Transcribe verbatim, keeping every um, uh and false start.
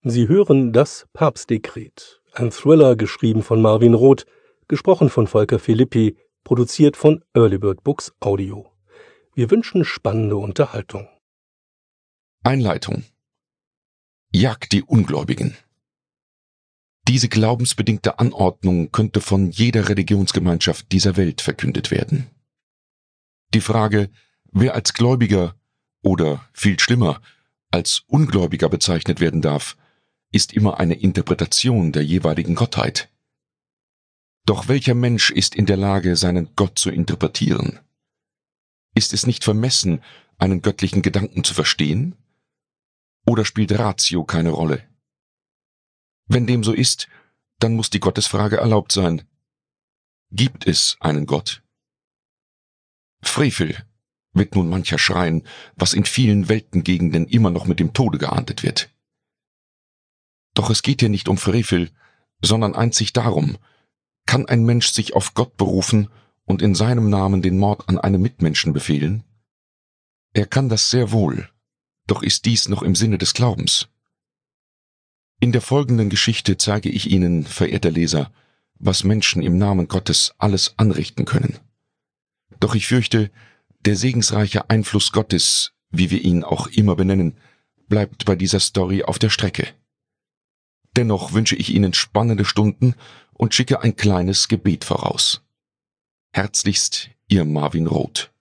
Sie hören das Papstdekret, ein Thriller geschrieben von Marvin Roth, gesprochen von Volker Philippi, produziert von Early Bird Books Audio. Wir wünschen spannende Unterhaltung. Einleitung. Jagt die Ungläubigen. Diese glaubensbedingte Anordnung könnte von jeder Religionsgemeinschaft dieser Welt verkündet werden. Die Frage, wer als Gläubiger oder, viel schlimmer, als Ungläubiger bezeichnet werden darf, ist immer eine Interpretation der jeweiligen Gottheit. Doch welcher Mensch ist in der Lage, seinen Gott zu interpretieren? Ist es nicht vermessen, einen göttlichen Gedanken zu verstehen? Oder spielt Ratio keine Rolle? Wenn dem so ist, dann muss die Gottesfrage erlaubt sein. Gibt es einen Gott? Frevel, wird nun mancher schreien, was in vielen Weltengegenden immer noch mit dem Tode geahndet wird. Doch es geht hier nicht um Frevel, sondern einzig darum, kann ein Mensch sich auf Gott berufen und in seinem Namen den Mord an einem Mitmenschen befehlen? Er kann das sehr wohl, doch ist dies noch im Sinne des Glaubens? In der folgenden Geschichte zeige ich Ihnen, verehrter Leser, was Menschen im Namen Gottes alles anrichten können. Doch ich fürchte, der segensreiche Einfluss Gottes, wie wir ihn auch immer benennen, bleibt bei dieser Story auf der Strecke. Dennoch wünsche ich Ihnen spannende Stunden und schicke ein kleines Gebet voraus. Herzlichst, Ihr Marvin Roth.